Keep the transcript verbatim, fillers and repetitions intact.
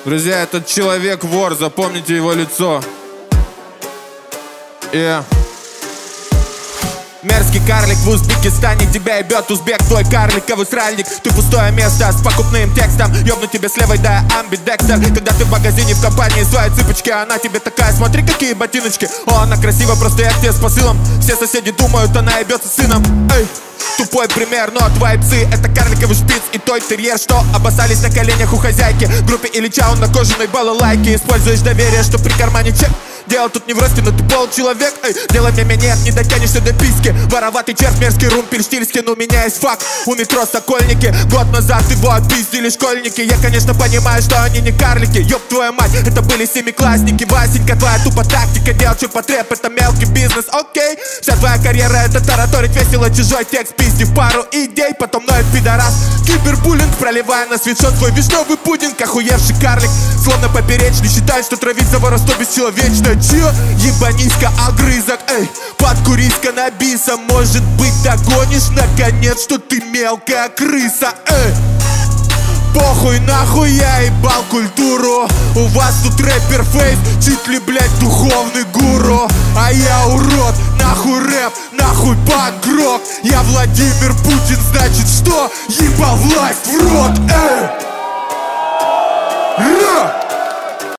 Друзья, этот человек вор, запомните его лицо. Yeah. Мерзкий карлик в Узбекистане, тебя ебет узбек, твой карликовый сральник. Ты пустое место с покупным текстом, ёбну тебе с левой, да, амбидекстер. Когда ты в магазине в компании своей цыпочки, она тебе такая, смотри, какие ботиночки. О, она красива, просто я к тебе с посылом. Все соседи думают, она ебется сыном. Эй, тупой пример, но твои псы — это карликовый шпиц и той терьер, что обоссались на коленях у хозяйки. В группе Ильича он на кожаной балалайке. Используешь доверие, что при кармане чек. Дело тут не в росте, но ты получеловек. Эй, делай мне нет, не дотянешься до писки. Вороватый черт, мерзкий румпель штильский. Но у меня есть факт, у метро Сокольники. Год назад его отпиздили школьники. Я, конечно, понимаю, что они не карлики. Ёб твою мать, это были семиклассники. Васенька, твоя тупо тактика. Делать что потреб, это мелкий бизнес, окей. Вся твоя карьера — это тараторить весело чужой текст, пиздив пару идей, потом ноет пидорас. Кибербуллинг, проливая на свитшот свой вишневый пудинг. Охуевший карлик, словно поперечный, считает, что травить за воровство бесчеловечно. Чё? Ебаниська, огрызок, эй, подкурись-ка на биса. Может быть, догонишь наконец, что ты мелкая крыса, эй. Похуй нахуй, я ебал культуру. У вас тут рэпер фейс, чуть ли, блядь, духовный гуру. А я урод, нахуй рэп, нахуй панк-рок. Я Владимир Путин, значит что? Ебал власть в рот, эй. Ра!